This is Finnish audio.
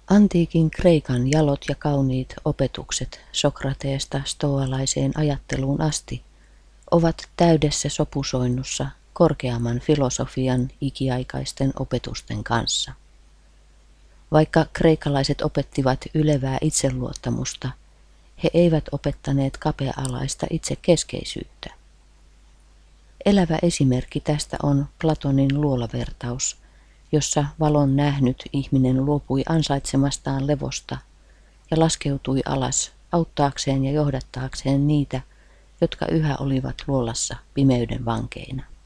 Antiikin Kreikan jalot ja kauniit opetukset Sokrateesta stoalaiseen ajatteluun asti ovat täydessä sopusoinnussa korkeamman filosofian ikiaikaisten opetusten kanssa. Vaikka kreikkalaiset opettivat ylevää itseluottamusta, he eivät opettaneet kapea-alaista itsekeskeisyyttä. Elävä esimerkki tästä on Platonin luolavertaus, jossa valon nähnyt ihminen luopui ansaitsemastaan levosta ja laskeutui alas auttaakseen ja johdattaakseen niitä, jotka yhä olivat luolassa pimeyden vankeina.